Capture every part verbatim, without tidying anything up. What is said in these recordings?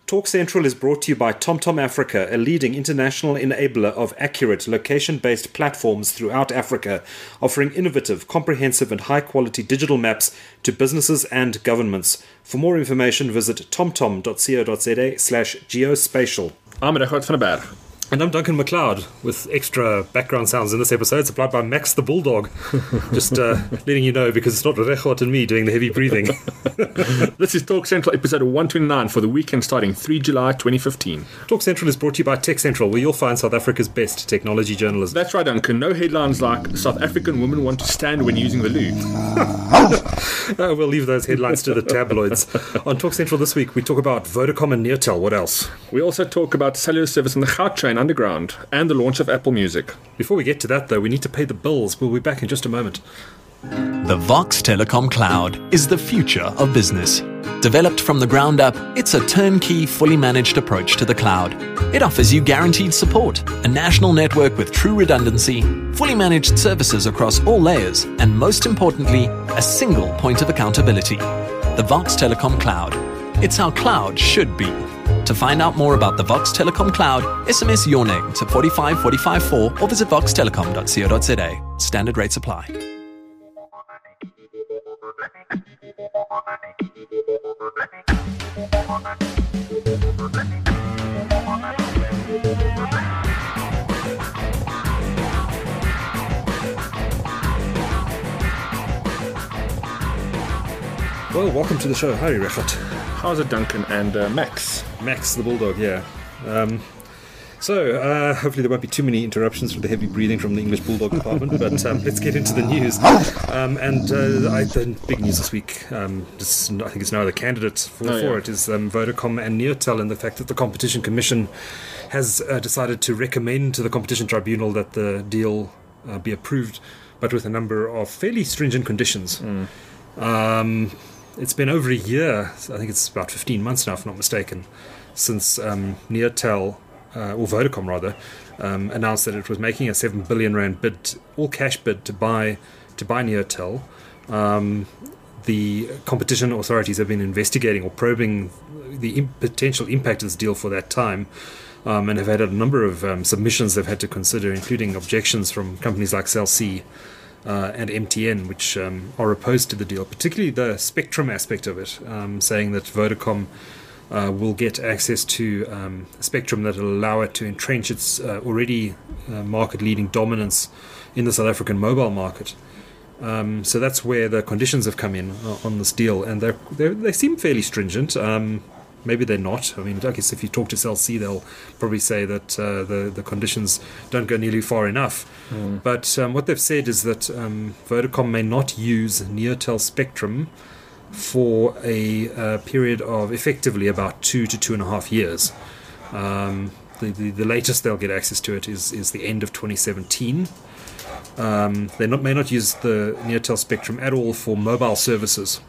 Talk Central is brought to you by TomTom Africa, a leading international enabler of accurate, location-based platforms throughout Africa, offering innovative, comprehensive and high-quality digital maps to businesses and governments. For more information, visit tomtom.co.za slash geospatial. I'm Regardt van der Berg. And I'm Duncan McLeod, with extra background sounds in this episode supplied by Max the Bulldog. Just uh, letting you know, because it's not Regardt and me doing the heavy breathing. This is Talk Central episode one twenty-nine for the weekend starting the third of July twenty fifteen. Talk Central is brought to you by Tech Central, where you'll find South Africa's best technology journalism. That's right, Duncan. No headlines like South African women want to stand when using the loo. uh, we'll leave those headlines to the tabloids. On Talk Central this week, we talk about Vodacom and Neotel. What else? We also talk about cellular service in the Gautrain Underground and the launch of Apple Music. Before we get to that, though, we need to pay the bills. We'll be back in just a moment. The Vox Telecom Cloud is the future of business. Developed from the ground up, it's a turnkey, fully managed approach to the cloud. It offers you guaranteed support, a national network with true redundancy, fully managed services across all layers, and most importantly, a single point of accountability. The Vox Telecom Cloud. It's how cloud should be. To find out more about the Vox Telecom Cloud, S M S your name to four five four five four or visit vox telecom dot co dot za. Standard rates apply. Well, welcome to the show. Hi, Regardt. How's it, Duncan and uh, Max? Max the Bulldog, yeah. Um, so, uh, hopefully there won't be too many interruptions from the heavy breathing from the English Bulldog department, but um, let's get into the news. Um, and uh, I, the big news this week, um, just, I think it's no other candidate for, oh, for yeah. it, is um, Vodacom and Neotel, and the fact that the Competition Commission has uh, decided to recommend to the Competition Tribunal that the deal uh, be approved, but with a number of fairly stringent conditions. Mm. Um, it's been over a year, I think it's about fifteen months now, if I'm not mistaken, since um, Neotel, uh, or Vodacom rather, um, announced that it was making a seven billion rand bid, all cash bid, to buy to buy Neotel. Um, the competition authorities have been investigating or probing the im- potential impact of this deal for that time, um, and have had a number of um, submissions they've had to consider, including objections from companies like Cell C Uh, and M T N, which um, are opposed to the deal, particularly the spectrum aspect of it, um, saying that Vodacom uh, will get access to um, spectrum that will allow it to entrench its uh, already uh, market-leading dominance in the South African mobile market. Um, so that's where the conditions have come in uh, on this deal, and they're, they're, they seem fairly stringent. Um, Maybe they're not. I mean, I guess if you talk to Cell C, they'll probably say that uh, the, the conditions don't go nearly far enough. Mm. But um, what they've said is that um, Vodacom may not use Neotel spectrum for a uh, period of effectively about two to two and a half years. Um, the, the, the latest they'll get access to it is, is the end of twenty seventeen. Um, they not, may not use the Neotel spectrum at all for mobile services.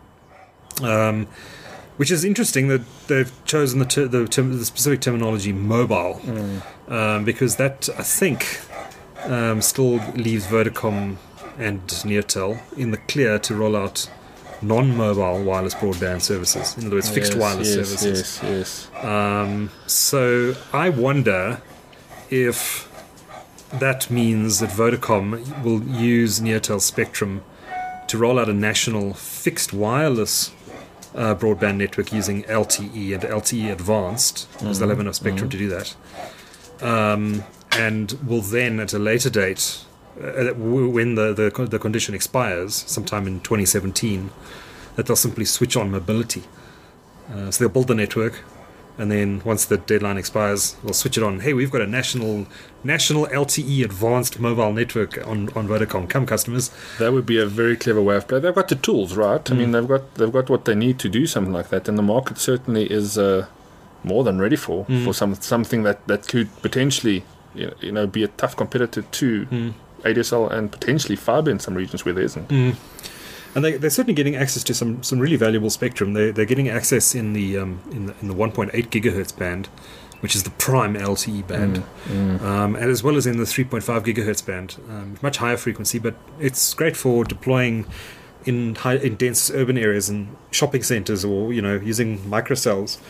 Um Which is interesting that they've chosen the ter- the, term- the specific terminology mobile, mm. um, because that, I think, um, still leaves Vodacom and Neotel in the clear to roll out non-mobile wireless broadband services. In other words, fixed yes, wireless yes, services. Yes, yes. Um, so I wonder if that means that Vodacom will use Neotel spectrum to roll out a national fixed wireless Uh, broadband network using L T E and L T E advanced, because mm-hmm. they'll have enough spectrum mm-hmm. to do that, um, and will then at a later date, uh, when the, the the condition expires sometime in twenty seventeen, that they'll simply switch on mobility. Uh, so they'll build the network, and then once the deadline expires, we'll switch it on. Hey, we've got a national national L T E advanced mobile network on, on Vodacom. Come, customers. That would be a very clever way of playing. They've got the tools, right? Mm. I mean, they've got they've got what they need to do something like that, and the market certainly is uh, more than ready for mm. for some something that, that could potentially you know be a tough competitor to mm. A D S L and potentially fibre in some regions where there isn't. Mm. And they, they're certainly getting access to some, some really valuable spectrum. They, they're getting access in the um, in the, in the one point eight gigahertz band, which is the prime L T E band, mm, mm. Um, and as well as in the three point five gigahertz band, um, much higher frequency, but it's great for deploying in high, in dense urban areas and shopping centres, or you know using microcells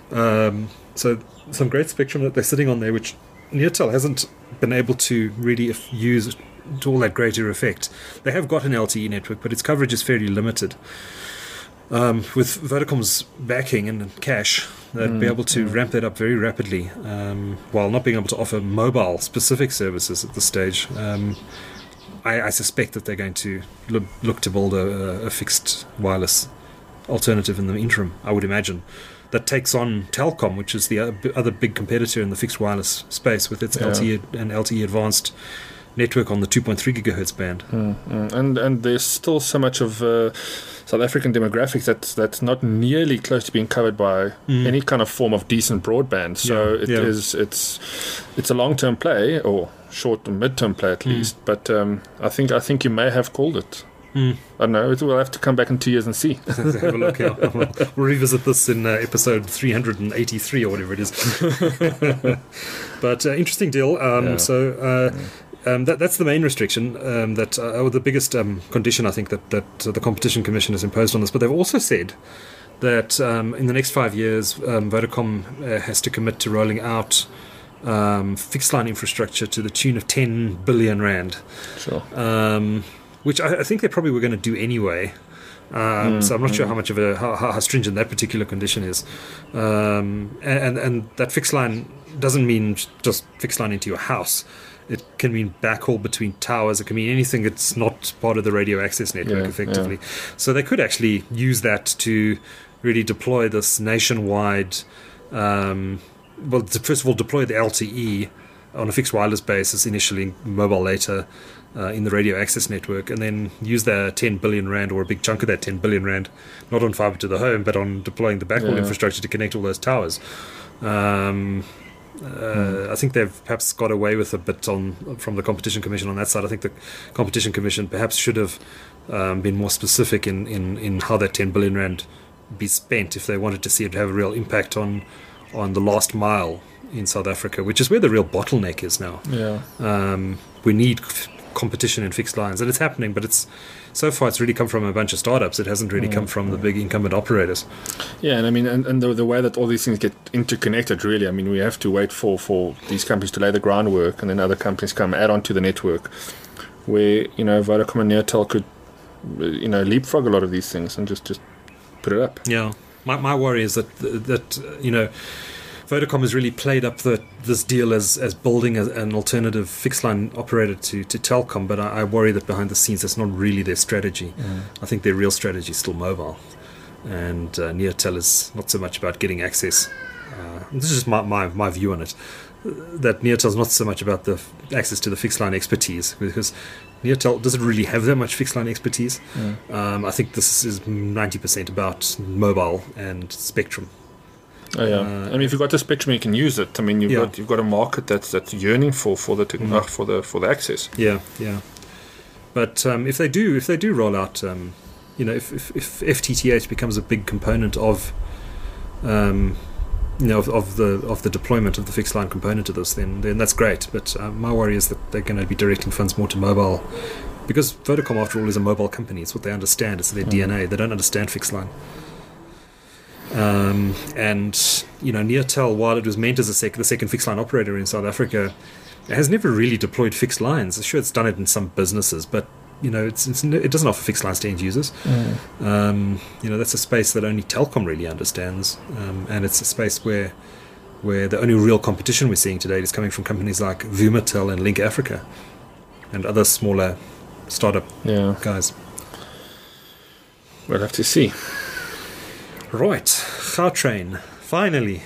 Um, so some great spectrum that they're sitting on there, which Neotel hasn't been able to really f- use to all that greater effect. They have got an L T E network, but its coverage is fairly limited. Um, with Vodacom's backing and cash, they'd mm, be able to mm. ramp that up very rapidly, um, while not being able to offer mobile-specific services at this stage. Um, I, I suspect that they're going to look, look to build a, a fixed wireless alternative in the interim, I would imagine, that takes on Telkom, which is the other big competitor in the fixed wireless space with its yeah. L T E and L T E advanced network on the two point three gigahertz band. Mm, mm. And and there's still so much of uh, South African demographics that's that's not nearly close to being covered by mm. any kind of form of decent broadband. So yeah, it yeah. is it's it's a long term play, or short to mid term play at mm. least. But um, I think I think you may have called it. Mm. I don't know. We'll have to come back in two years and see. Have a look. Yeah. We'll, we'll revisit this in uh, episode three hundred eighty-three or whatever it is. But uh, interesting deal. Um, yeah. So. Uh, yeah. Um, that, that's the main restriction, um, that uh, or the biggest um, condition I think that, that uh, the Competition Commission has imposed on this. But they've also said that um, in the next five years, um, Vodacom uh, has to commit to rolling out um, fixed line infrastructure to the tune of ten billion rand. Sure. Um, which I, I think they probably were going to do anyway. Um, mm, so I'm not mm. sure how much of a how, how stringent that particular condition is. Um, and and that fixed line doesn't mean just fixed line into your house. It can mean backhaul between towers. It can mean anything that's not part of the radio access network, yeah, effectively. Yeah. So they could actually use that to really deploy this nationwide. Um, well, to first of all, deploy the L T E on a fixed wireless basis initially, mobile later, uh, in the radio access network, and then use their ten billion rand, or a big chunk of that ten billion rand, not on fiber to the home, but on deploying the backhaul yeah. infrastructure to connect all those towers. Um, Uh, mm. I think they've perhaps got away with a bit on from the Competition Commission on that side. I think the Competition Commission perhaps should have um, been more specific in, in, in how that ten billion rand be spent if they wanted to see it have a real impact on on the last mile in South Africa, which is where the real bottleneck is now. Yeah, um, we need f- competition in fixed lines, and it's happening, but it's so far it's really come from a bunch of startups. It hasn't really mm, come from mm. the big incumbent operators. Yeah, and I mean, and, and the, the way that all these things get interconnected, really, I mean, we have to wait for, for these companies to lay the groundwork, and then other companies come add on to the network, where, you know, Vodacom and Neotel could, you know, leapfrog a lot of these things and just, just put it up. Yeah, my my worry is that that you know, Vodacom has really played up the, this deal as, as building a, an alternative fixed line operator to, to Telkom, but I, I worry that behind the scenes that's not really their strategy. Mm. I think their real strategy is still mobile, and uh, Neotel is not so much about getting access. Uh, this is just my, my, my view on it, that Neotel is not so much about the f- access to the fixed line expertise, because Neotel doesn't really have that much fixed line expertise. Mm. Um, I think this is ninety percent about mobile and spectrum. Oh yeah, uh, I mean, if you've got the spectrum, you can use it. I mean, you've yeah. got you've got a market that's that's yearning for for the te- mm. uh, for the for the access. Yeah, yeah. But um, if they do, if they do roll out, um, you know, if, if if F T T H becomes a big component of, um, you know, of, of the of the deployment of the fixed line component of this, then then that's great. But uh, my worry is that they're going to be directing funds more to mobile, because Vodacom, after all, is a mobile company. It's what they understand. It's their mm. D N A. They don't understand fixed line. Um, and you know, Neotel, while it was meant as a sec- the second fixed line operator in South Africa, has never really deployed fixed lines. Sure, it's done it in some businesses, but you know, it's, it's it doesn't offer fixed lines to end users. Mm. Um, you know, that's a space that only Telkom really understands, um, and it's a space where where the only real competition we're seeing today is coming from companies like Vumatel and Link Africa, and other smaller startup yeah. guys. We'll have to see. Right, Gautrain, finally.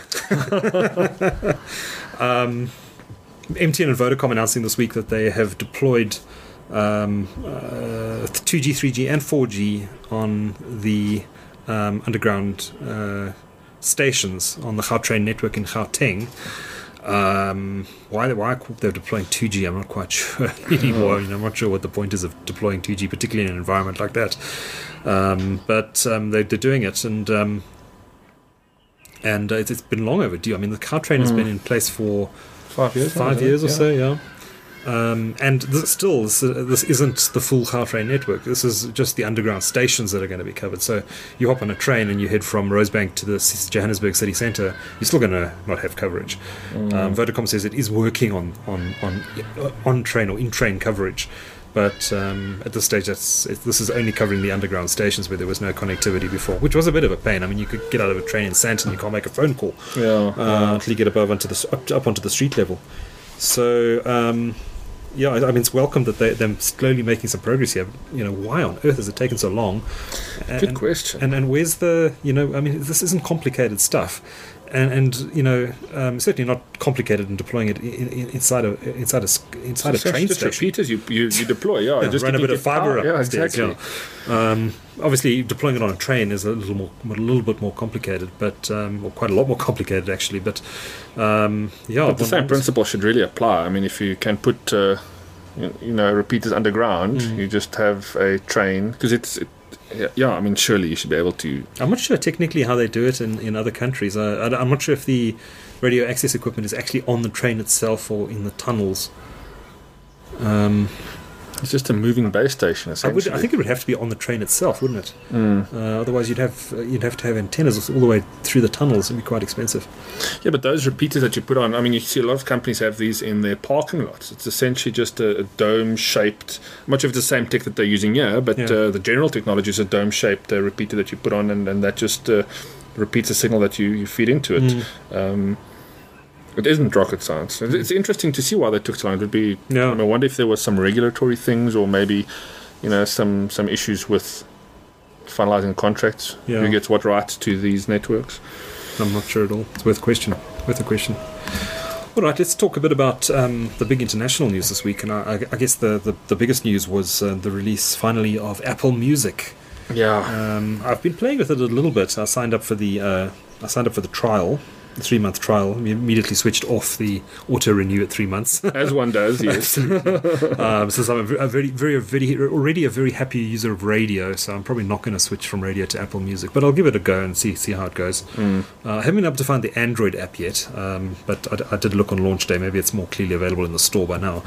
um, M T N and Vodacom announcing this week that they have deployed um, uh, two G, three G and four G on the um, underground uh, stations on the Gautrain network in Gauteng. Um, why, why they're deploying two G, I'm not quite sure anymore. You know, I'm not sure what the point is of deploying two G, particularly in an environment like that. Um, but um, they, they're doing it, and um, and it's, it's been long overdue. I mean, the Gautrain mm. has been in place for five years, five years or yeah. so, yeah. Um, and this, still, this, uh, this isn't the full Gautrain network. This is just the underground stations that are going to be covered. So you hop on a train and you head from Rosebank to the Johannesburg city centre, you're still going to not have coverage. Mm. Um, Vodacom says it is working on on on, on train or in train coverage, but um, at this stage, that's, it, this is only covering the underground stations where there was no connectivity before, which was a bit of a pain. I mean, you could get out of a train in Sandton, you can't make a phone call yeah, uh, yeah. until you get above onto the up, up onto the street level. So. Um, Yeah, I mean, it's welcome that they, they're slowly making some progress here. You know, why on earth has it taken so long? And, Good question. And and where's the, you know, I mean, this isn't complicated stuff. And, and you know, um, certainly not complicated in deploying it in, in, inside a inside a inside so a train just station. repeaters you, you you deploy, yeah, yeah just run a bit of fibre power. up. Yeah, Stairs, exactly. Yeah. Um, obviously, deploying it on a train is a little more, a little bit more complicated, but um, or quite a lot more complicated actually. But um, yeah, but the same principle should really apply. I mean, if you can put uh, you know repeaters underground, mm. you just have a train because it's. It, Yeah, I mean, surely you should be able to. I'm not sure technically how they do it in, in other countries. I, I, I'm not sure if the radio access equipment is actually on the train itself or in the tunnels. Um, it's just a moving base station, I, essentially. would, I think it would have to be on the train itself, wouldn't it? Mm. Uh, otherwise, you'd have uh, you'd have to have antennas all the way through the tunnels. It'd be quite expensive. Yeah, but those repeaters that you put on, I mean, you see a lot of companies have these in their parking lots. It's essentially just a, a dome-shaped. I'm not sure if it's the same tech that they're using here, but Yeah. uh, the general technology is a dome-shaped uh, repeater that you put on, and, and that just uh, repeats a signal that you, you feed into it. Mm. Um, It isn't rocket science. It's interesting to see why they took so long. It would be. Yeah. I mean, I wonder if there was some regulatory things, or maybe, you know, some some issues with finalizing contracts. Yeah. Who gets what rights to these networks? I'm not sure at all. It's worth a question. Worth a question. All right, let's talk a bit about um, the big international news this week. And I, I guess the, the, the biggest news was uh, the release finally of Apple Music. Yeah. Um, I've been playing with it a little bit. I signed up for the uh, I signed up for the trial. The three month trial. We immediately switched off the auto renew at three months. As one does, yes. um, since I'm a, a very, very, very, already a very happy user of radio, so I'm probably not going to switch from radio to Apple Music. But I'll give it a go and see see how it goes. Mm. Uh, I haven't been able to find the Android app yet, um, but I, I did look on launch day. Maybe it's more clearly available in the store by now.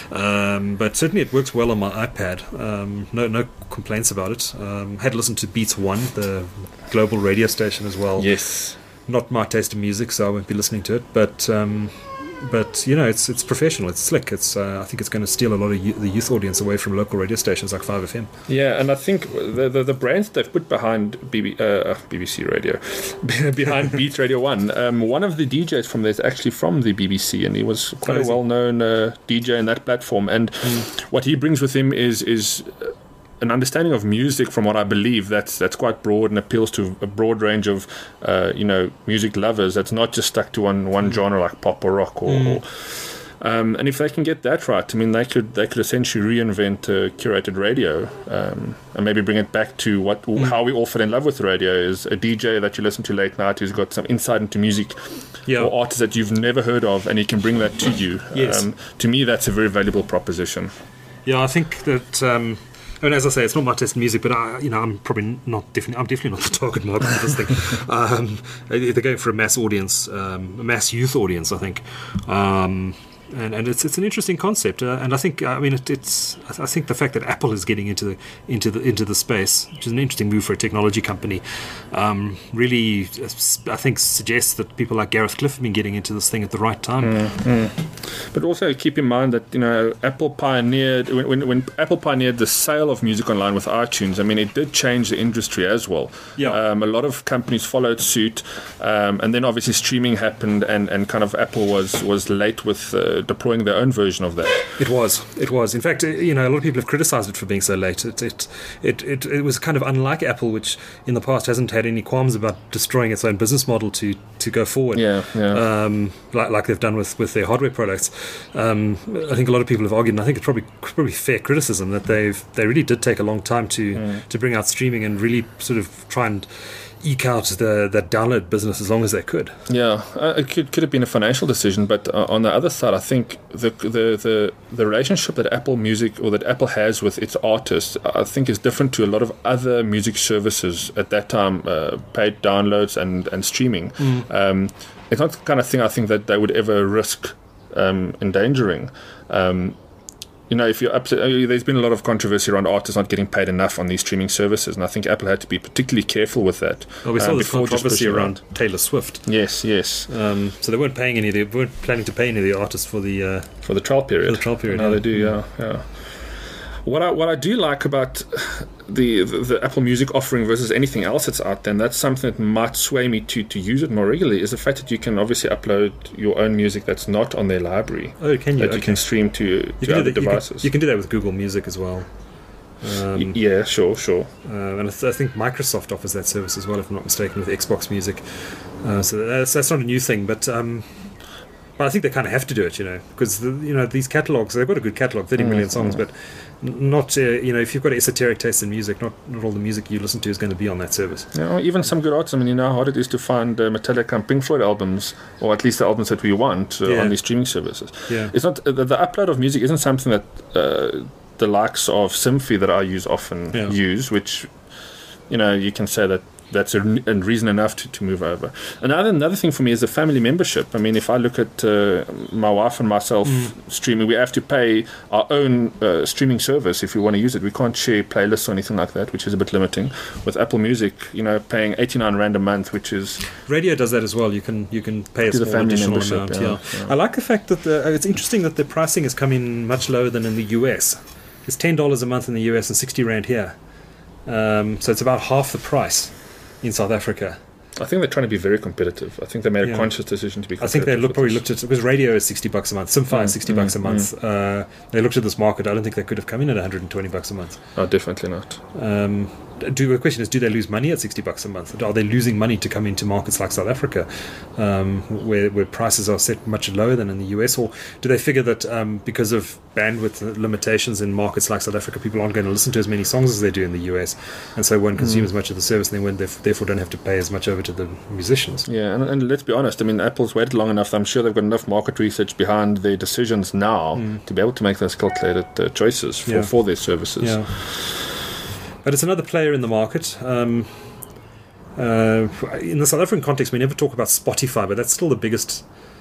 Um, but certainly it works well on my iPad. Um, no, no complaints about it. Um, had listened to Beats One, the global radio station as well. Yes. Not my taste of music, so I won't be listening to it. But um, but you know, it's it's professional. It's slick. It's uh, I think it's going to steal a lot of you, the youth audience away from local radio stations like five F M. Yeah, and I think the the, the brands they've put behind B B, uh, B B C Radio, behind Beats Radio One. Um, one of the D Js from there is actually from the B B C, and he was quite Crazy. a well-known uh, D J in that platform. And Mm. what he brings with him is is. Uh, an understanding of music, from what I believe, that's that's quite broad and appeals to a broad range of, uh, you know, music lovers. That's not just stuck to one one genre like pop or rock, or. Mm. or um, and if they can get that right, I mean, they could they could essentially reinvent uh, curated radio, um, and maybe bring it back to what Mm. how we all fell in love with radio is a D J that you listen to late night who's got some insight into music, Yeah. or artists that you've never heard of, and he can bring that to you. Yes. Um, to me, that's a very valuable proposition. Yeah, I think that. Um, I mean, as I say, it's not my taste in music, but I, you know, I'm probably not definitely. I'm definitely not the target market for this thing. Um, they're going for a mass audience, um, a mass youth audience, I think. Um, and, and it's it's an interesting concept, uh, and I think I mean it, it's I think the fact that Apple is getting into the into the into the space, which is an interesting move for a technology company, um, really I think suggests that people like Gareth Cliff have been getting into this thing at the right time. Mm, mm. But also keep in mind that you know Apple pioneered when, when when Apple pioneered the sale of music online with iTunes. I mean, it did change the industry as well. Yeah. Um, a lot of companies followed suit, um, and then obviously streaming happened, and, and kind of Apple was was late with uh, deploying their own version of that. It was. It was. In fact, you know, a lot of people have criticised it for being so late. It it, it it it was kind of unlike Apple, which in the past hasn't had any qualms about destroying its own business model to, to go forward. Yeah, yeah. Um, like like they've done with, with their hardware products. Um, I think a lot of people have argued, and I think it's probably probably fair criticism that they've they really did take a long time to Mm. to bring out streaming and really sort of try and eke out the that download business as long as they could. Yeah, uh, it could could have been a financial decision, but uh, on the other side, I think the, the the the relationship that Apple Music or that Apple has with its artists, I think, is different to a lot of other music services at that time, uh, paid downloads and and streaming. Mm. Um, it's not the kind of thing I think that they would ever risk um, endangering. Um, you know, if you're up, there's been a lot of controversy around artists not getting paid enough on these streaming services, and I think Apple had to be particularly careful with that. Well, we saw um, this before just controversy pushing around Taylor Swift. Yes, yes. Um, so they weren't paying any. They weren't planning to pay any of the artists for the uh, for the trial period. For the trial period. No, yeah. they do. Yeah, yeah. What I what I do like about the, the the Apple Music offering versus anything else that's out there, and that's something that might sway me to to use it more regularly, is the fact that you can obviously upload your own music that's not on their library. Oh, can you? That okay. you can stream to, you to can other do that, devices. You can, you can do that with Google Music as well. Um, y- yeah, sure, sure. Uh, and I, th- I think Microsoft offers that service as well, if I'm not mistaken, with Xbox Music. Uh, so that's, that's not a new thing, but um, but I think they kind of have to do it, you know, because the, you know these catalogs, they've got a good catalog, thirty mm, million songs, mm. but n- not uh, you know if you've got esoteric taste in music, not not all the music you listen to is going to be on that service. Yeah, or even some good artists. I mean, you know how hard it is to find uh, Metallica and Pink Floyd albums, or at least the albums that we want uh, yeah. on these streaming services. Yeah, it's not uh, the, the upload of music isn't something that uh, the likes of Symphy that I use often yeah. use, which you know you can say that. That's a, a reason enough to, to move over. Another another thing for me is the family membership. I mean, if I look at uh, my wife and myself mm. streaming, we have to pay our own uh, streaming service if we want to use it. We can't share playlists or anything like that, which is a bit limiting. With Apple Music, you know, paying eighty-nine rand a month, which is... Radio does that as well. You can you can pay a small family additional membership, amount. yeah, Yeah. yeah. I like the fact that the, it's interesting that the pricing is coming much lower than in the U S. It's ten dollars a month in the U S and sixty rand here. Um, so it's about half the price in South Africa. I think they're trying to be very competitive. I think they made a yeah. conscious decision to be competitive. I think they look, probably this. looked at, because radio is sixty bucks a month, Simfy mm, is sixty mm, bucks a month. Mm. Uh, they looked at this market. I don't think they could have come in at one hundred twenty bucks a month. Oh, definitely not. Um, do the question is, do they lose money at sixty bucks a month? Are they losing money to come into markets like South Africa, um, where where prices are set much lower than in the U S? Or do they figure that um, because of bandwidth limitations in markets like South Africa, people aren't going to listen to as many songs as they do in the U S, and so won't consume mm. as much of the service, and they won't, therefore don't have to pay as much over to the musicians? Yeah, and, and let's be honest. I mean, Apple's waited long enough. I'm sure they've got enough market research behind their decisions now mm. to be able to make those calculated uh, choices for, yeah. for their services. Yeah. But it's another player in the market. Um, uh, in the South African context, we never talk about Spotify, but that's still the biggest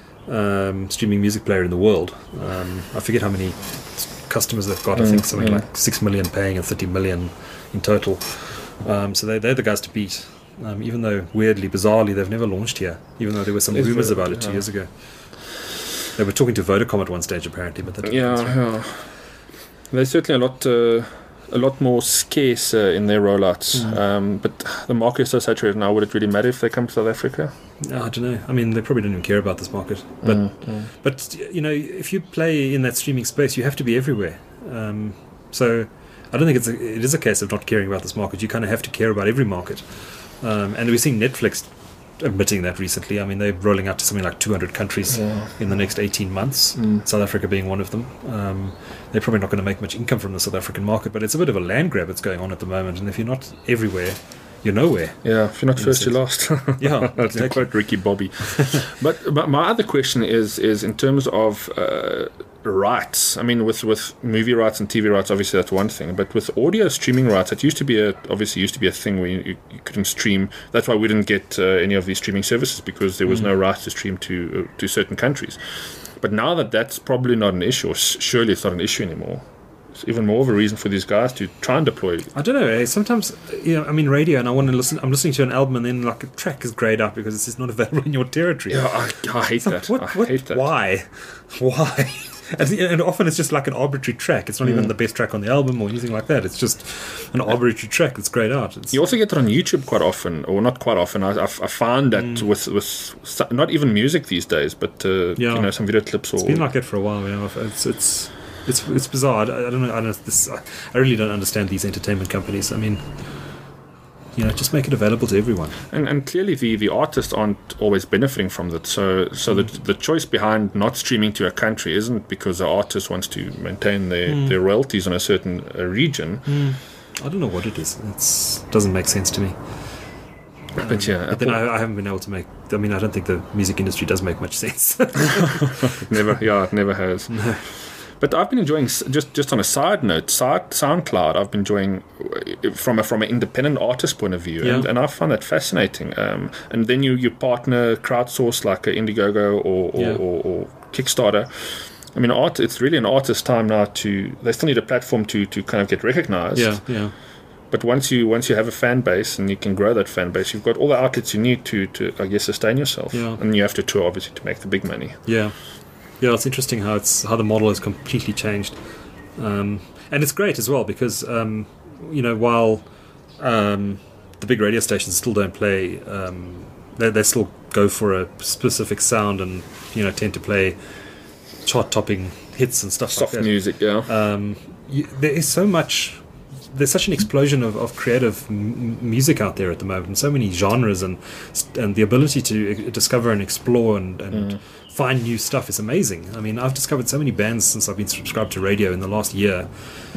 um, streaming music player in the world. Um, I forget how many customers they've got. I think something mm. like six million paying and thirty million in total. Um, so they, they're the guys to beat. Um, even though, weirdly, bizarrely, they've never launched here, even though there were some Is rumours it? about it two yeah. years ago. They were talking to Vodacom at one stage, apparently. But that yeah, yeah. They're certainly a lot... Uh, a lot more scarce uh, in their rollouts, mm. um, but the market is so saturated now. Would it really matter if they come to South Africa? No, I don't know. I mean, they probably don't even care about this market. But, mm, mm. but you know, if you play in that streaming space, you have to be everywhere. Um, so I don't think it's a, it is a case of not caring about this market. You kind of have to care about every market. Um, and we've seen Netflix admitting that recently. I mean, they're rolling out to something like two hundred countries yeah. in the next eighteen months, mm. South Africa being one of them. Um, they're probably not going to make much income from the South African market, but it's a bit of a land grab that's going on at the moment, and if you're not everywhere, you're nowhere. Yeah, if you're not first, you're lost. Yeah, that's exactly. quite Ricky Bobby. but, but my other question is is in terms of uh, rights. I mean, with, with movie rights and T V rights, obviously that's one thing. But with audio streaming rights, it used to be a obviously used to be a thing where you, you couldn't stream. That's why we didn't get uh, any of these streaming services, because there was mm. no right to stream to uh, to certain countries. But now that that's probably not an issue, or surely it's not an issue anymore. It's even more of a reason for these guys to try and deploy. I don't know. Eh? Sometimes, you know, I'm in radio and I want to listen. I'm listening to an album and then like a track is grayed out because it's just not available in your territory. Yeah, I, I hate that. What, I what, hate that. Why? Why? And, and often it's just like an arbitrary track. It's not mm. even the best track on the album or anything like that. It's just an arbitrary track that's grayed out. It's, you also get that on YouTube quite often, or not quite often. I, I, I find that mm. with with not even music these days, but uh, yeah. you know, some video clips. Or it's been like that for a while. Yeah, it's it's it's it's bizarre. I, I don't know. I don't. This, I really don't understand these entertainment companies. I mean, you know, just make it available to everyone. And and clearly the, the artists aren't always benefiting from that. So so mm. the the choice behind not streaming to a country isn't because the artist wants to maintain their, mm. their royalties on a certain uh, region. Mm. I don't know what it is. It doesn't make sense to me. Um, but yeah, but then I, I haven't been able to make. I mean, I don't think the music industry does make much sense. never, yeah, it never has. No. But I've been enjoying, just just on a side note, side, SoundCloud. I've been enjoying from a from an independent artist point of view, yeah. and, and I find that fascinating. Um, and then you, you partner crowdsource like a Indiegogo or or, yeah. or, or Kickstarter, I mean, art. It's really an artist's time now to. They still need a platform to to kind of get recognized. Yeah, yeah. But once you once you have a fan base and you can grow that fan base, you've got all the outlets you need to, to I guess, sustain yourself. Yeah. And you have to tour, obviously, to make the big money. Yeah, yeah. It's interesting how it's how the model has completely changed, um, and it's great as well because um, you know while um, the big radio stations still don't play, um, they they still go for a specific sound and you know tend to play chart-topping hits and stuff Soft like that. music, yeah. Um, you, there is so much. There's such an explosion of, of creative m- music out there at the moment, and so many genres, and and the ability to e- discover and explore and, and mm. find new stuff is amazing. I mean, I've discovered so many bands since I've been subscribed to radio in the last year.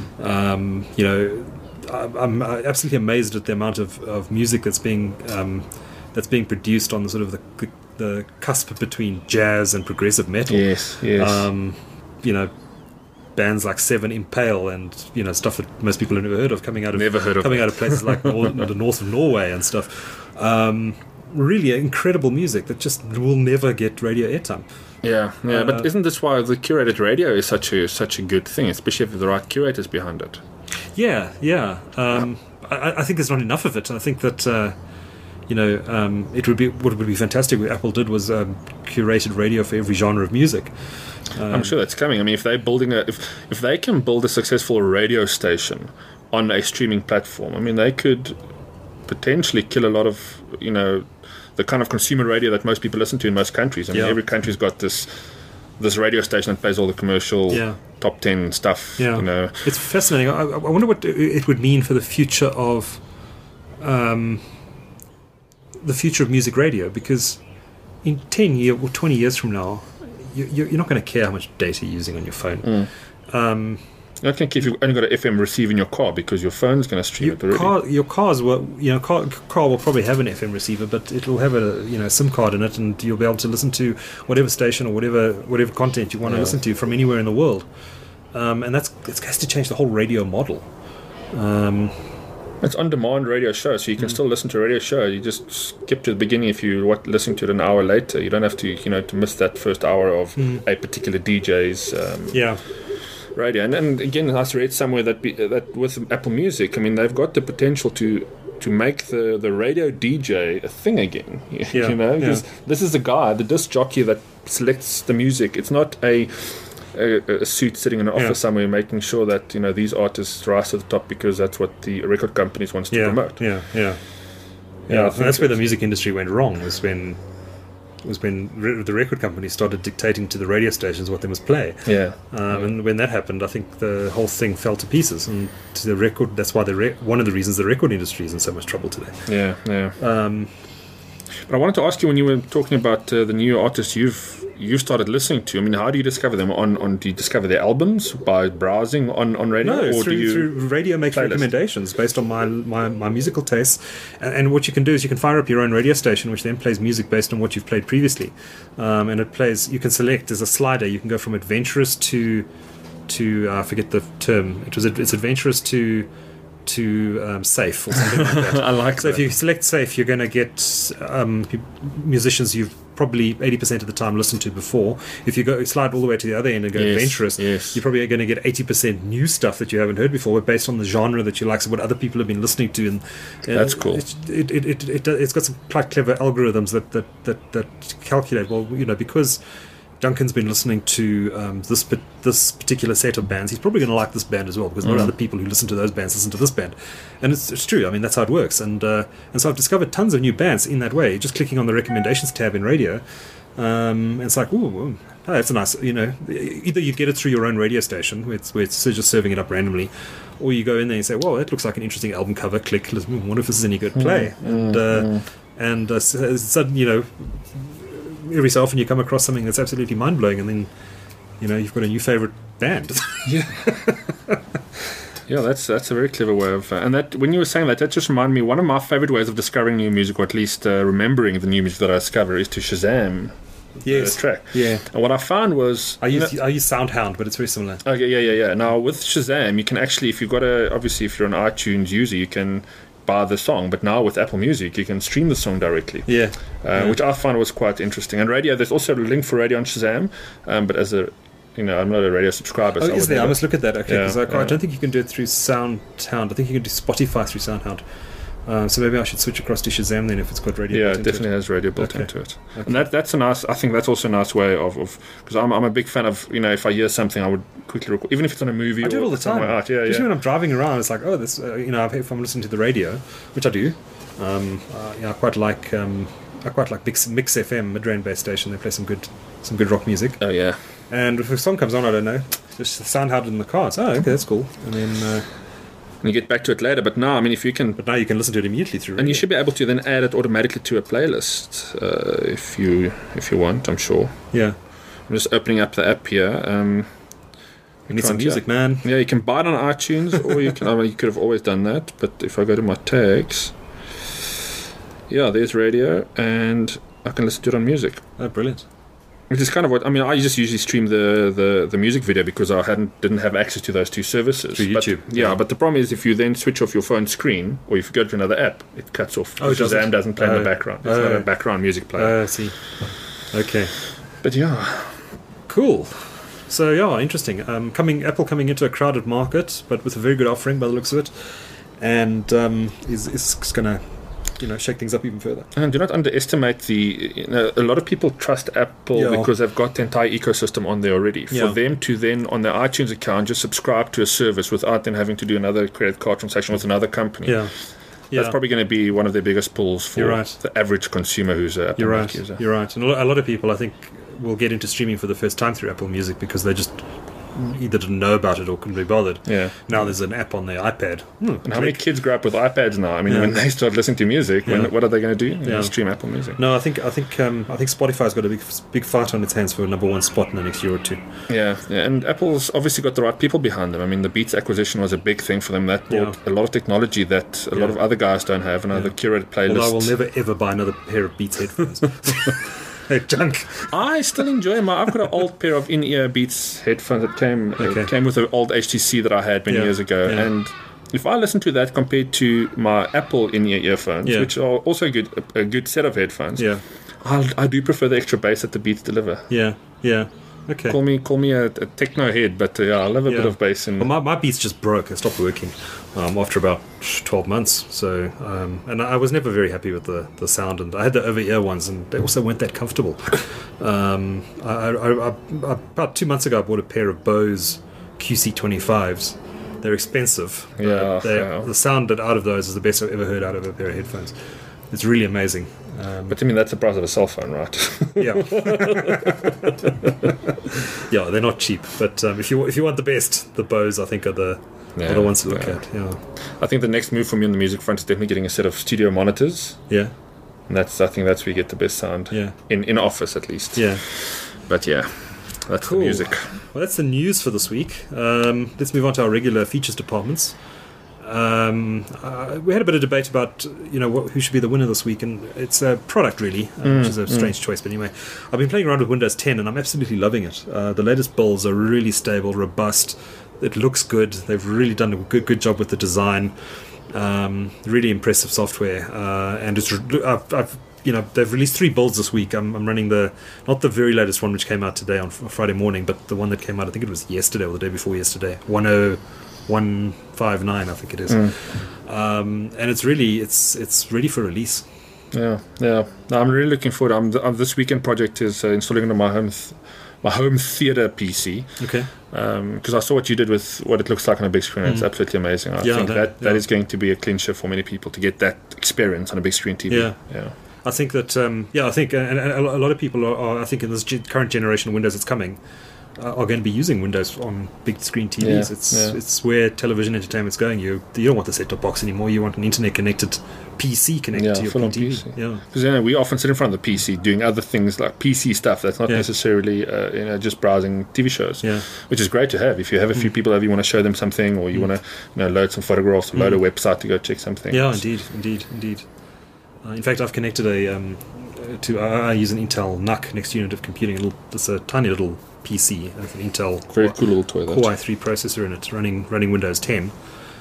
Um, you know, I, I'm absolutely amazed at the amount of, of music that's being um, that's being produced on the sort of the, the, the cusp between jazz and progressive metal. Yes, yes. Um, you know. Bands like Seven Impale and you know stuff that most people have never heard of coming out of never heard of coming it. out of places like nor- the north of Norway and stuff. Um, really incredible music that just will never get radio airtime. Yeah, yeah. Uh, but isn't this why the curated radio is such a such a good thing, especially if the right curators behind it? Yeah, yeah. Um, I, I think there's not enough of it. I think that uh, you know um, it would be what would be fantastic. What Apple did was um, curated radio for every genre of music. Um, I'm sure that's coming. I mean, if they're building a, if if they can build a successful radio station on a streaming platform, I mean, they could potentially kill a lot of, you know, the kind of consumer radio that most people listen to in most countries. I mean, yeah. every country's got this this radio station that plays all the commercial yeah. top ten stuff. Yeah, you know, it's fascinating. I, I wonder what it would mean for the future of um, the future of music radio, because in ten years or twenty years from now, you're not going to care how much data you're using on your phone. Mm. Um, I think if you've only got an F M receiver in your car because your phone's going to stream your it already. car, your cars will, you know, car, car will probably have an F M receiver, but it will have a you know SIM card in it, and you'll be able to listen to whatever station or whatever whatever content you want to yeah. listen to from anywhere in the world. Um, and that's it has to change the whole radio model. Um, It's on-demand radio show, so you can mm. still listen to a radio show. You just skip to the beginning if you want listening to it an hour later. You don't have to, you know, to miss that first hour of mm. a particular D J's um, yeah. radio. And, and again, I read somewhere that be, that with Apple Music, I mean, they've got the potential to to make the, the radio D J a thing again. Yeah. You know, because yeah. this is the guy, the disc jockey that selects the music. It's not a A, a suit sitting in an office yeah. somewhere making sure that you know these artists rise to the top because that's what the record companies wants to yeah, promote. Yeah, yeah, yeah. yeah and that's where the music industry went wrong. Was when was when re- the record companies started dictating to the radio stations what they must play. Yeah, um, yeah. and when that happened, I think the whole thing fell to pieces. And to the record, that's why the re- one of the reasons the record industry is in so much trouble today. Yeah, yeah. Um, but I wanted to ask you, when you were talking about uh, the new artists you've you started listening to, I mean, how do you discover them? On, on do you discover their albums by browsing on, on radio? No, or through, do you through radio makes playlist? recommendations based on my, my, my musical tastes. And, and what you can do is you can fire up your own radio station, which then plays music based on what you've played previously. Um, and it plays, you can select, there's a slider, you can go from adventurous to, to uh, I forget the term, it was it's adventurous to to um, safe or something like that. I like so that. if you select safe, you're going to get um, musicians you've probably eighty percent of the time listened to before. If you go slide all the way to the other end and go yes, adventurous, yes. you're probably going to get eighty percent new stuff that you haven't heard before, but based on the genre that you like, so what other people have been listening to. And uh, that's cool. It, it, it, it, it, it's got some quite clever algorithms that, that, that, that calculate, well, you know, because Duncan's been listening to um, this this particular set of bands, he's probably going to like this band as well, because mm. not other people who listen to those bands listen to this band. And it's, it's true. I mean, that's how it works. And uh, and so I've discovered tons of new bands in that way, just clicking on the recommendations tab in radio. Um, and it's like, ooh, oh, that's a nice, you know, either you get it through your own radio station, where it's, where it's just serving it up randomly, or you go in there and say, well, that looks like an interesting album cover, click, I wonder if this is any good play. Mm. And, uh, mm. and uh, suddenly, you know, every so often you come across something that's absolutely mind-blowing, and then you know you've got a new favorite band. yeah yeah that's that's a very clever way of uh, and that when you were saying that that just reminded me, one of my favorite ways of discovering new music, or at least uh, remembering the new music that I discover, is to Shazam yes. the track. Yeah. And what I found was I use you know, I use Soundhound, but it's very similar. Okay, yeah, yeah, yeah. Now with Shazam, you can actually, if you've got a, obviously if you're an iTunes user, you can buy the song, but now with Apple Music you can stream the song directly. Yeah, uh, yeah. which I found was quite interesting. And radio, there's also a link for radio on Shazam, um, but as a you know, I'm not a radio subscriber. Oh, so I is would there? I never- must look at that. Okay, Yeah, because I, I yeah. don't think you can do it through SoundHound. I think you can do Spotify through SoundHound. Uh, so maybe I should switch across to Shazam then if it's got radio. Yeah, built it into definitely has radio built Okay. into it, Okay. and that that's a nice. I think that's also a nice way of because I'm I'm a big fan of you know if I hear something I would quickly record even if it's on a movie. I do or it all the time. somewhere out. Yeah, Especially yeah. when I'm driving around, it's like, oh, this. Uh, you know, if I'm listening to the radio, which I do. Um, uh, yeah, I quite like. Um, I quite like Mix, Mix F M, mid-range based station. They play some good, some good rock music. Oh yeah. And if a song comes on, I don't know, just SoundHound it in the car. It's, oh, okay, that's cool. And then, uh, And you get back to it later, but now I mean if you can. but now you can listen to it immediately through. And you radio. should be able to then add it automatically to a playlist uh, if you if you want. I'm sure. Yeah, I'm just opening up the app here. Um, you need some trying to- music, man. Yeah, you can buy it on iTunes, or you can. I mean, you could have always done that, but if I go to my tags, yeah, there's radio, and I can listen to it on music. Oh, brilliant. Which is kind of what I mean. I just usually stream the, the, the music video because I hadn't didn't have access to those two services. Through But- YouTube, yeah, yeah. but the problem is if you then switch off your phone screen, or if you go to another app, it cuts off. Oh, it Shazam doesn't? doesn't play in Oh. the background. It's Oh. not a background music player. Uh, I see. Okay. but yeah, Cool. So yeah, interesting. Um, coming Apple coming into a crowded market, but with a very good offering by the looks of it, and um, is is going to you know shake things up even further. and do not underestimate the. You know, a lot of people trust Apple Yeah. because they've got the entire ecosystem on there already. For Yeah. them to then on their iTunes account just subscribe to a service without then having to do another credit card transaction with another company. Yeah. Yeah. That's probably going to be one of their biggest pulls for You're right. the average consumer who's an Apple You're Mac right. user. You're right. And a lo- a lot of people, I think, will get into streaming for the first time through Apple Music because they just either didn't know about it or couldn't be bothered. Yeah. Now there's an app on their iPad. Hmm, And how many click. kids grow up with iPads now? I mean, Yeah. when they start listening to music, Yeah. when, what are they going to do? They're Yeah. gonna stream Apple Music. No, I think I think um, I think Spotify's got a big big fight on its hands for a number one spot in the next year or two. Yeah, yeah, and Apple's obviously got the right people behind them. I mean, the Beats acquisition was a big thing for them. That brought Yeah. a lot of technology that a lot Yeah. of other guys don't have. Another Yeah. curated playlist. Although I will never ever buy another pair of Beats headphones. They're junk. I still enjoy my. I've got an old pair of in-ear Beats headphones that came Okay. uh, came with an old H T C that I had many Yeah, years ago, yeah. and if I listen to that compared to my Apple in-ear earphones, Yeah. which are also a good a, a good set of headphones, Yeah, I, I do prefer the extra bass that the Beats deliver. yeah, yeah. Okay. Call me call me a, a techno head, but uh, yeah, I love a Yeah. bit of bass in. Well, my, my Beats just broke. They stopped working um, after about twelve months. So, um, and I was never very happy with the, the sound. And I had the over-ear ones, and they also weren't that comfortable. Um, I, I, I, I, about two months ago, I bought a pair of Bose Q C twenty-fives. They're expensive. but Yeah, they- yeah. The sound that out of those is the best I've ever heard out of a pair of headphones. It's really amazing. Um, But I mean, that's the price of a cell phone, right? yeah, yeah, they're not cheap. But um, if you if you want the best, the Bose I think are the are the ones to look yeah. at. Yeah, I think the next move for me on the music front is definitely getting a set of studio monitors, yeah, and that's I think that's where you get the best sound. yeah, In in office at least. yeah. But yeah, that's Cool. the music. Well, that's the news for this week. Um, let's move on to our regular features departments. Um, uh, we had a bit of debate about you know what, who should be the winner this week, and it's a product really, uh, Mm, which is a strange choice. But anyway, I've been playing around with Windows ten, and I'm absolutely loving it. Uh, the latest builds are really stable, robust. It looks good. They've really done a good good job with the design. Um, really impressive software, uh, and it's re- I've, I've you know they've released three builds this week. I'm, I'm running the not the very latest one which came out today on fr- Friday morning, but the one that came out I think it was yesterday or the day before yesterday. one oh one five nine I think it is, Mm. um, and it's really it's it's ready for release. Yeah, yeah. No, I'm really looking forward. I'm, I'm this weekend project is uh, installing it on my home th- my home theater P C. Okay. Because I saw what you did with what it looks like on a big screen. It's Mm. absolutely amazing. I Yeah, think that- that, that yeah. is going to be a clincher for many people to get that experience on a big screen T V. Yeah. yeah. I think that um, yeah I think and, and a lot of people are, are I think in this ge- current generation of Windows that's coming uh, are going to be using Windows on big screen T Vs. Yeah, it's yeah. it's where television entertainment's going. You you don't want the set-top box anymore. You want an internet connected P C connected Yeah, to your full-on P T V. P C. Yeah. Because you know, we often sit in front of the P C doing other things like P C stuff that's not Yeah. necessarily uh, you know just browsing T V shows, Yeah. which is great to have. If you have a few Mm. people that you want to show them something, or you Mm. want to you know load some photographs, or load Mm. a website to go check something. Yeah, indeed, indeed, indeed. Uh, in fact, I've connected a um, uh, to I I use an Intel N U C next unit of computing. A little, it's a tiny little P C with an Intel Very Core, cool little toy. That. Core i three processor in it, running running Windows ten.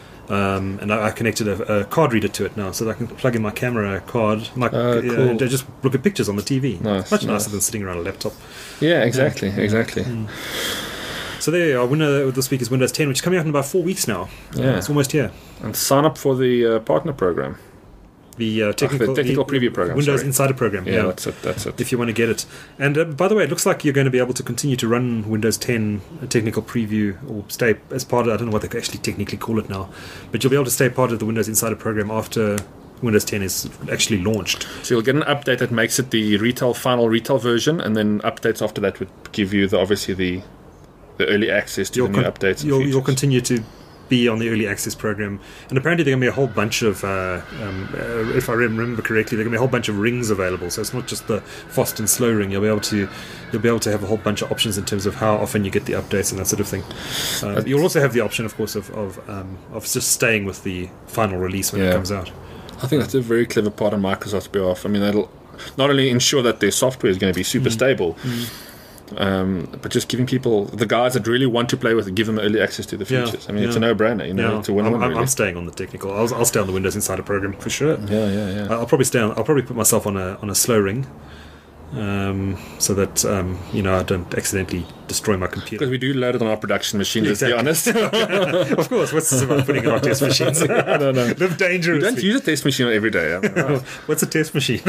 Um, and I, I connected a, a card reader to it now, so that I can plug in my camera card, my, Oh, uh, cool. and just look at pictures on the T V. Nice, Much nice. nicer than sitting around a laptop. Yeah, exactly, Yeah. exactly. Mm. So there you are. Windows this week is Windows ten, which is coming out in about four weeks now. Yeah. Uh, it's almost here. And sign up for the uh, partner program. The uh, technical, oh, the technical the, preview program. Windows sorry. Insider program. Yeah, Yeah, that's it. That's it. if you want to get it. And uh, by the way, it looks like you're going to be able to continue to run Windows ten technical preview or stay as part of, I don't know what they actually technically call it now, but you'll be able to stay part of the Windows Insider program after Windows ten is actually launched. So you'll get an update that makes it the retail final retail version, and then updates after that would give you the obviously the the early access to You'll the new con- updates. and You'll, you'll features. continue to be on the early access program, and apparently there are going to be a whole bunch of, uh, um, uh, if I remember correctly, there are going to be a whole bunch of rings available. So it's not just the fast and slow ring. You'll be able to, you'll be able to have a whole bunch of options in terms of how often you get the updates and that sort of thing. Uh, you'll also have the option, of course, of of, um, of just staying with the final release when Yeah. it comes out. I think that's a very clever part on Microsoft's behalf. I mean, that'll not only ensure that their software is going to be super Mm. stable, mm. Um, but just giving people, the guys that really want to play with it, give them early access to the Yeah, features. I mean, yeah. it's a no-brainer. You know, Yeah, it's a win-win, I'm, I'm, really. I'm staying on the technical. I'll, I'll stay on the Windows Insider program for sure. Yeah, yeah, yeah. I'll probably stay on. I'll probably put myself on a on a slow ring, um, so that um, you know I don't accidentally destroy my computer. Because we do load it on our production machine, let's be honest. Of course, what's this about putting it on test machines? I don't know. Live dangerously. We don't use a test machine every day. I mean, right. What's a test machine?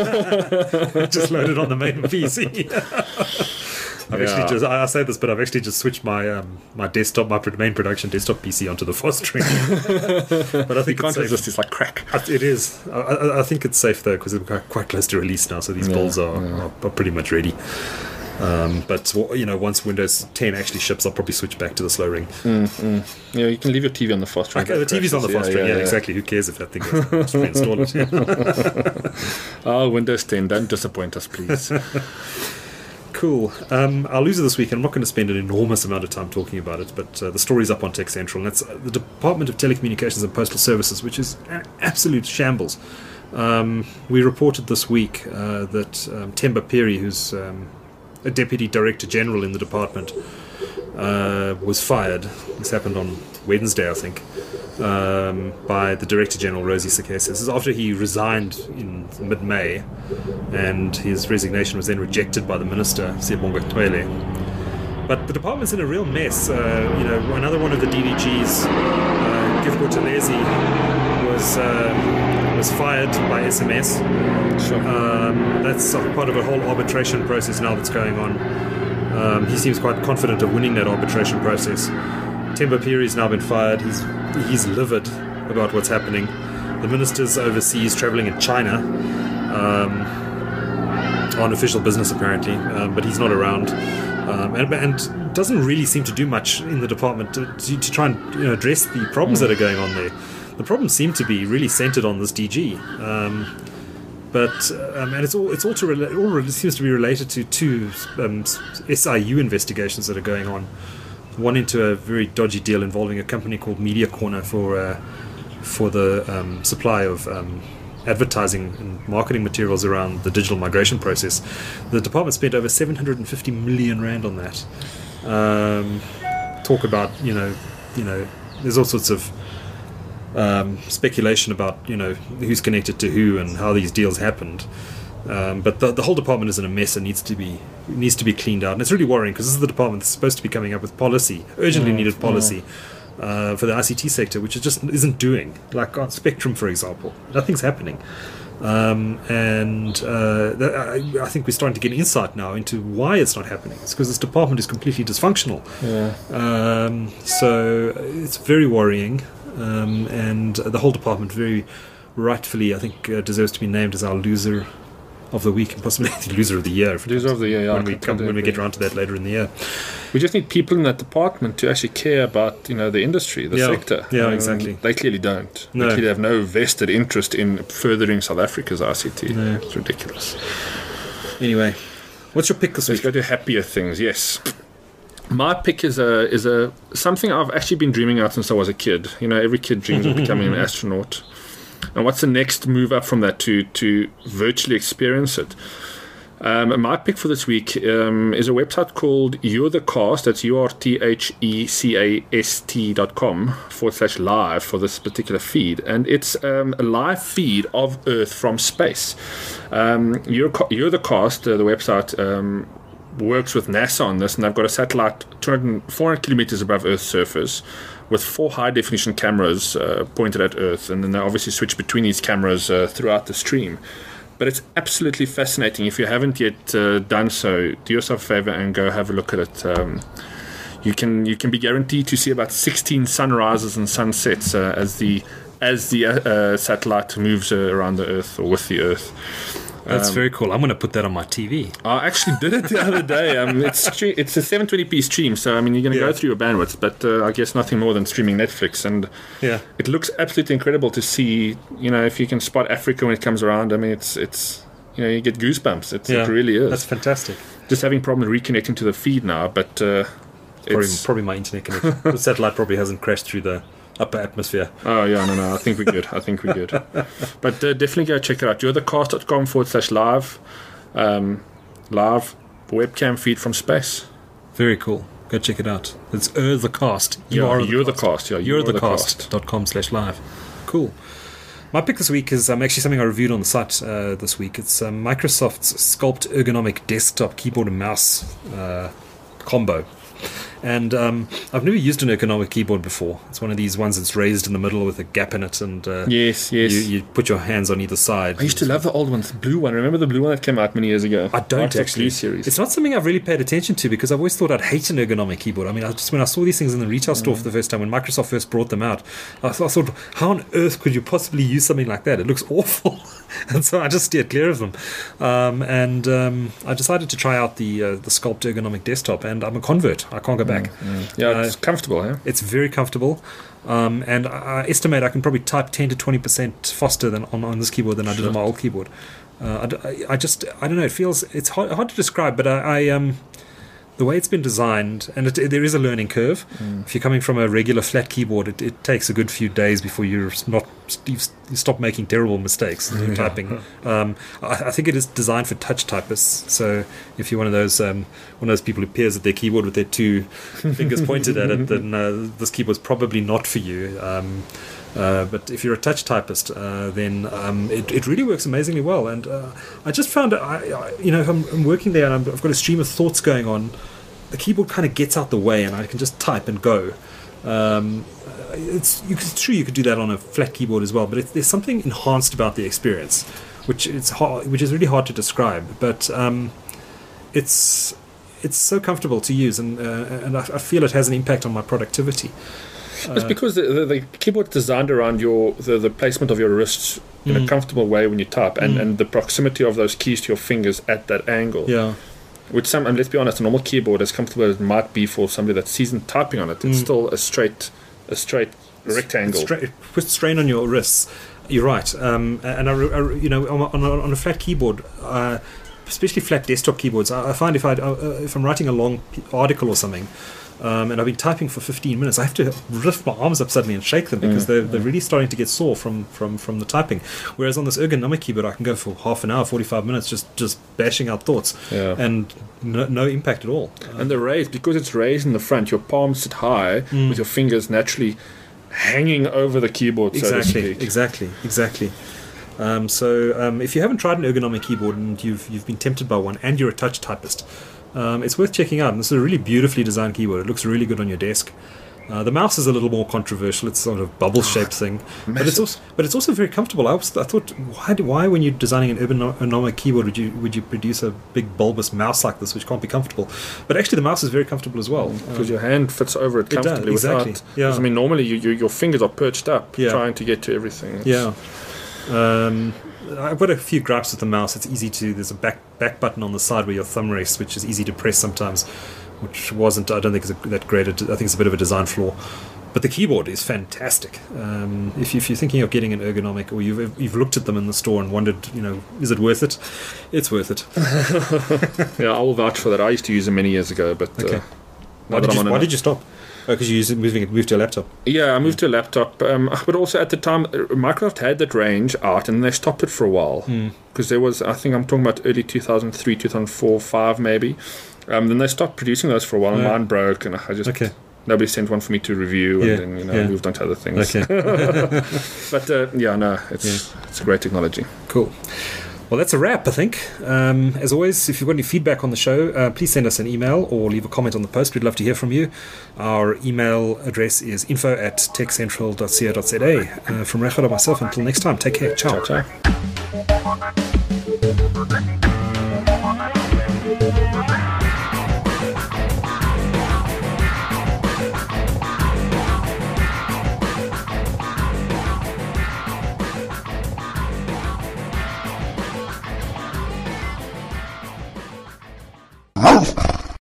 Just load it on the main P C. I've Yeah. actually just, I I say this, but I've actually just switched my um, my desktop, my pro- main production desktop P C onto the fast ring. But I think You can't it's safe. resist, it's like crack. It is. I, I, I think it's safe though because we're quite- quite close to release now, so these Yeah, builds are, yeah. are, are pretty much ready. Um, but you know, once Windows ten actually ships, I'll probably switch back to the slow ring. Mm, mm. Yeah, you can leave your T V on the fast ring. Okay, the T V's on the fast ring. Yeah, exactly. Who cares if that thing goes? Just reinstall it. Oh, Windows ten, don't disappoint us, please. Cool. Um, our loser this week, and I'm not going to spend an enormous amount of time talking about it, but uh, the story's up on Tech Central, and that's uh, the Department of Telecommunications and Postal Services, which is an absolute shambles. Um, we reported this week uh, that um, Themba Phiri, who's um, a Deputy Director General in the department, uh, was fired. This happened on Wednesday, I think, um, by the Director General, Rosie Sekese. This is after he resigned in mid-May, and his resignation was then rejected by the Minister, Siyabonga Cwele. But the department's in a real mess. Uh, you know, another one of the D D Gs, uh, Gifko Talezi, was uh, was fired by S M S. Sure. Um, that's a part of a whole arbitration process now that's going on. Um, he seems quite confident of winning that arbitration process. Themba Phiri's now been fired. He's he's livid about what's happening. The minister's overseas, travelling in China, um, on official business apparently, um, but he's not around, um, and, and doesn't really seem to do much in the department to, to, to try and you know, address the problems that are going on there. The problems seem to be really centred on this D G. Um, But um, and it's all it's all, to rela- all re- seems to be related to two um, S I U investigations that are going on. One into a very dodgy deal involving a company called Media Corner for uh, for the um, supply of um, advertising and marketing materials around the digital migration process. The department spent over seven hundred fifty million rand on that. Um, talk about you know you know there's all sorts of Um, speculation about you know who's connected to who and how these deals happened, um, but the, the whole department is in a mess and needs to be needs to be cleaned out. And it's really worrying because this is the department that's supposed to be coming up with policy, urgently Mm, needed policy uh, for the I C T sector, which it just isn't doing. Like on Spectrum, for example, nothing's happening. Um, and uh, th- I, I think we're starting to get insight now into why it's not happening. It's because this department is completely dysfunctional. Yeah. Um, so it's very worrying. Um, and the whole department very rightfully, I think, uh, deserves to be named as our loser of the week and possibly the loser of the year. if it Loser comes- of the year, yeah, when I we can come, when we totally get around to that later in the year. We just need people in that department to actually care about, you know, the industry, the Yeah. sector. Yeah, Um, exactly. They clearly don't. No. They clearly have no vested interest in furthering South Africa's I C T. No. It's ridiculous. Anyway, what's your pick this Let's week? go to happier things. Yes. My pick is a is a something I've actually been dreaming out since I was a kid. You know, every kid dreams of becoming an astronaut. And what's the next move up from that to to virtually experience it? Um, my pick for this week um, is a website called You're the Cast. That's U R T H E C A S T dot com forward slash live for this particular feed. And it's um, a live feed of Earth from space. Um, You're, You're the Cast, uh, the website, um, works with NASA on this, and they've got a satellite two hundred, four hundred kilometers above Earth's surface with four high-definition cameras uh, pointed at Earth, and then they obviously switch between these cameras uh, throughout the stream. But it's absolutely fascinating. If you haven't yet uh, done so, do yourself a favor and go have a look at it. Um, you can you can be guaranteed to see about sixteen sunrises and sunsets uh, as the as the uh, uh, satellite moves uh, around the Earth or with the Earth. That's Um, very cool. I'm going to put that on my T V. I actually did it the other day. Um, it's stre- it's a seven twenty p stream, so I mean you're going to Yeah. go through your bandwidth, but uh, I guess nothing more than streaming Netflix. And Yeah. it looks absolutely incredible to see. You know, if you can spot Africa when it comes around, I mean, it's it's you know you get goosebumps. It's, Yeah. It really is. That's fantastic. Just having problems reconnecting to the feed now, but uh, Probably, it's probably my internet connection. The satellite probably hasn't crashed through the upper atmosphere. oh yeah no no I think we're good. I think we're good. But uh, definitely go check it out. you'rethecast.com forward slash live um, live webcam feed from space. Very cool. Go check it out. It's Er the Cast. You are you're the cast. cast. Yeah, You're the cast. cast dot com slash live. Cool. My pick this week is um, actually something I reviewed on the site uh, this week. It's um, Microsoft's Sculpt Ergonomic Desktop Keyboard and Mouse uh, combo. And um, I've never used an ergonomic keyboard before. It's one of these ones that's raised in the middle with a gap in it, and uh, Yes, yes. you, you put your hands on either side. I used to love the old ones, the blue one. Remember the blue one that came out many years ago? I don't Microsoft actually. Blue series. It's not something I've really paid attention to because I've always thought I'd hate an ergonomic keyboard. I mean, I just when I saw these things in the retail store for the first time, when Microsoft first brought them out, I, th- I thought, how on earth could you possibly use something like that? It looks awful. And so I just steered clear of them. Um, and um, I decided to try out the uh, the Sculpt Ergonomic Desktop, and I'm a convert. I can't go back. yeah, uh, it's comfortable, eh? It's very comfortable. Um, and I I estimate I can probably type ten to twenty percent faster than on, on this keyboard than I did on my old keyboard. Uh, I d- I, I just, I don't know, it feels, it's hard, hard to describe, but I, I um, the way it's been designed, and it, there is a learning curve. Mm. If you're coming from a regular flat keyboard, it, it takes a good few days before you're not you stop making terrible mistakes in your typing. Um, I, I think it is designed for touch typists. So if you're one of those um, one of those people who peers at their keyboard with their two fingers pointed at it, then uh, this keyboard's probably not for you. Um, Uh, but if you're a touch typist, uh, then um, it, it really works amazingly well. And uh, I just found, I, I, you know, if I'm, I'm working there and I'm, I've got a stream of thoughts going on, the keyboard kind of gets out the way and I can just type and go. Um, it's, you, it's true you could do that on a flat keyboard as well, but it, there's something enhanced about the experience, which it's hard, which is really hard to describe. But um, it's it's so comfortable to use, and uh, and I, I feel it has an impact on my productivity. It's because the, the, the keyboard's designed around your the, the placement of your wrists in Mm. a comfortable way when you type, and, Mm. and the proximity of those keys to your fingers at that angle. Yeah. Which some, and let's be honest, a normal keyboard, as comfortable as it might be for somebody that's seasoned typing on it, it's Mm. still a straight a straight rectangle. It's stra- it puts strain on your wrists. You're right. Um, and I, I, you know, on, on, a, on a flat keyboard, uh, especially flat desktop keyboards, I, I find if I uh, if I'm writing a long p- article or something, um, and I've been typing for fifteen minutes, I have to lift my arms up suddenly and shake them because Mm, they're they're really starting to get sore from, from, from the typing. Whereas on this ergonomic keyboard, I can go for half an hour, forty-five minutes, just just bashing out thoughts, Yeah. and no, no impact at all. And the raise, because it's raised in the front, your palms sit high Mm. with your fingers naturally hanging over the keyboard, so to Exactly, speak. exactly, exactly. Um, so um, if you haven't tried an ergonomic keyboard and you've you've been tempted by one, and you're a touch typist, um, it's worth checking out. And this is a really beautifully designed keyboard. It looks really good on your desk. Uh, the mouse is a little more controversial. It's sort of bubble-shaped thing, but it's also but it's also very comfortable. I, was, I thought, why do, why when you're designing an ergonomic keyboard would you would you produce a big bulbous mouse like this, which can't be comfortable? But actually, the mouse is very comfortable as well. Because Um, your hand fits over it It does, comfortably exactly, without. yeah. 'cause, I mean, normally you, you, your fingers are perched up Yeah. trying to get to everything. It's- Yeah. Um, I've got a few gripes with the mouse. It's easy to. There's a back back button on the side where your thumb rests, which is easy to press sometimes, which wasn't. I don't think it's a, that great. I think it's a bit of a design flaw. But the keyboard is fantastic. Um, if, you, if you're thinking of getting an ergonomic, or you've you've looked at them in the store and wondered, you know, is it worth it? It's worth it. Yeah, I will vouch for that. I used to use them many years ago, but Okay. uh, Why now did that I'm you on Why an- did you stop? Oh, because you used it moving it moved to a laptop. Yeah, I moved to a laptop, um, but also at the time, uh, Microsoft had that range out, and they stopped it for a while because there was, I think, I'm talking about early two thousand three, two thousand four, five maybe. Um, then they stopped producing those for a while, and Yeah. mine broke, and I just Okay. nobody sent one for me to review, and Yeah, then you know yeah. moved on to other things. Okay. But uh, yeah, no, it's Yeah. it's a great technology. Cool. Well, that's a wrap, I think. Um, as always, if you've got any feedback on the show, uh, please send us an email or leave a comment on the post. We'd love to hear from you. Our email address is info at techcentral dot co dot za. Uh, from Rechad and myself, until next time, take care. Ciao. Ciao, ciao. Oh.